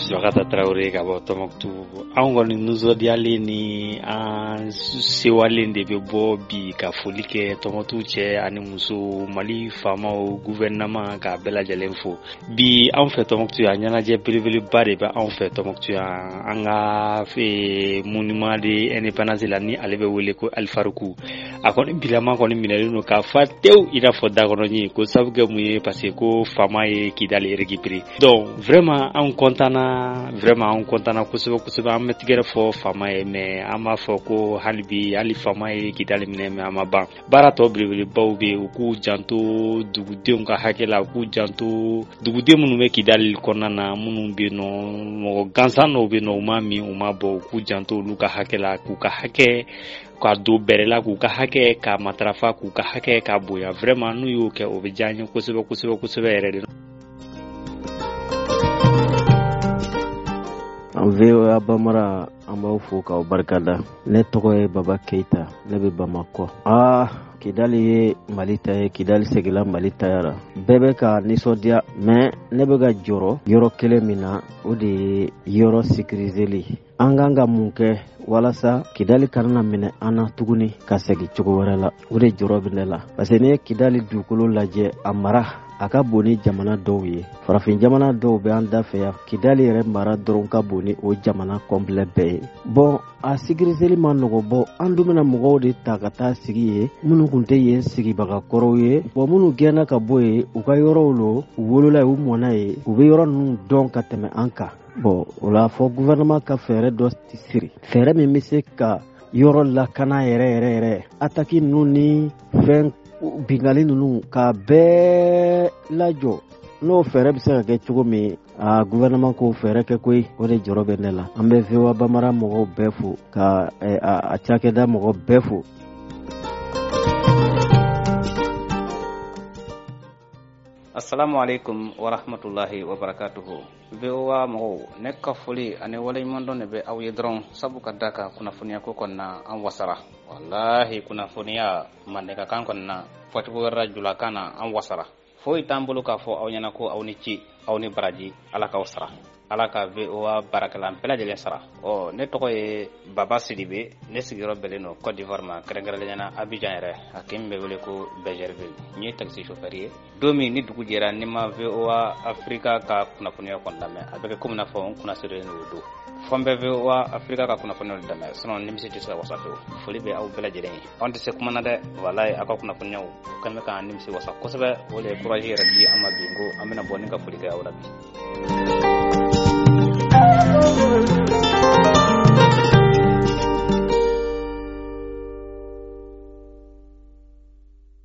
Surakata Traoré ka bɔ Tɔnbukutu. Anw kɔni nisɔndiyalen ni an sewalen de bɛ bɔ bi ka foli kɛ Tɔnbukutu cɛ ani muso, Mali faamaw, gouvernement ka bɛɛ lajɛlen fo. Bi anw fɛ Tɔnbukutu yan ɲɛnajɛ belebeleba de bɛ anw fɛ Tɔnbukutu yan. An ka monument de indépendance la ni ale bɛ wele ko Alifariku. A kɔni bilama kɔni minɛlen don k'a fa tewu i n'a fɔ dakɔrɔnin ko sabu kɛ mun ye parce que ko faama ye Kidali récupéré. Donc vraiment anw kontaana kosɛbɛ an bɛ tigɛrɛ fɔ faama ye mais an b'a fɔ ko hali bi hali faama ye Kidali minɛ mais a ma ban. Baara tɔ belebelebaw bɛ yen u k'u janto dugudenw ka hakɛ la u k'u janto duguden minnu bɛ Kidali kɔnɔna na minnu bɛ yen nɔ mɔgɔ gansan dɔw bɛ yen nɔ u ma min u ma bɔ u k'u janto olu ka hakɛ la k'u ka hakɛ ka don bɛrɛ la k'u ka hakɛ ka matarafa k'u ka hakɛ ka bonya vraiment n'u y'o kɛ o bɛ diya an ye kosɛbɛ yɛrɛ de. An VOA Bamara an b'aw fo k'aw barikada. Ne tɔgɔ ye Baba Keita ne bɛ Bamakɔ. Kidali ye Mali ta ye, Kidali segila Mali tayara. Bɛɛ bɛ ka nisɔndiya mais ne bɛ ka jɔrɔ yɔrɔ kelen min na o de ye yɔrɔ sécuriseli. An kan ka mun kɛ walasa Kidali kana minɛ an na tuguni ka segin cogo wɛrɛ la. O de jɔrɔ bɛ ne la parce que ne ye Kidali dugukolo lajɛ a mara a ka bon ni jamana dɔw ye. Farafin jamana dɔw bɛ an da fɛ yan. Kidali yɛrɛ mara dɔrɔn ka bon ni o jamana complet bɛɛ ye. Bon a sécuriseli ma nɔgɔ bɔ an dun bɛna mɔgɔw de ta ka taa sigi ye minnu kun tɛ yen sigibaga kɔrɔw ye. Bon minnu gɛnna ka bɔ yen u ka yɔrɔw lo u wolola u mɔna ye u bɛ yɔrɔ ninnu dɔn ka tɛmɛ an kan. Bon o la fɔ gouvernement ka fɛɛrɛ dɔ siri fɛɛrɛ min bɛ se ka yɔrɔ lakana yɛrɛ attaque ninnu ni fɛn bingali ninnu ka bɛɛ lajɔ n'o fɛɛrɛ bɛ se ka kɛ cogo min gouvernement ko fɛɛrɛ kɛ koyi o de jɔrɔ bɛ ne la. An bɛ VOA Bamara mɔgɔw bɛɛ fo ka a cakɛda mɔgɔw bɛɛ fo. Assalamu alaikum wa rahmatullahi wa barakatuhu. VOA mɔgɔw ne ka foli ani waleɲuman dɔn de bɛ aw ye dɔrɔn sabu ka da kan kunnafoniya ko kɔni na an wasara. Wallahi kunnafoniya mandekakan kɔni na fɔcogo wɛrɛ la julakan na an wasara. Foyi t'an bolo k'a fɔ aw ɲɛna ko aw ni ci aw ni baraji ala k'aw sara. Ala ka VOA baarakɛla bɛɛ lajɛlen sara. Ne tɔgɔ ye Baba Sidibe ne sigiyɔrɔ bɛnnen don Côte d'Ivoire ma kɛrɛnkɛrɛnnenya la Abidjan yɛrɛ a kin bɛ wele ko Bergerville. N ye taxi chauffeur ye. Don min ni dugu jɛra ni ma VOA Africa ka kunnafoniya kɔni lamɛn a bɛ kɛ komi n'a fɔ n kunnasirilen don o don. Fɔ n bɛ VOA Africa ka kunnafoniyaw lamɛn sinon nimisi tɛ se ka wasa fewu. Foli bɛ aw bɛɛ lajɛlen ye. Anw tɛ se kuma na dɛ walayi aw ka kunnafoniyaw o kan bɛ k'an nimisi wasa kosɛbɛ o de ye courage yɛrɛ di an ma bi n ko an bɛna bɔ ni ka foli kɛ aw la bi.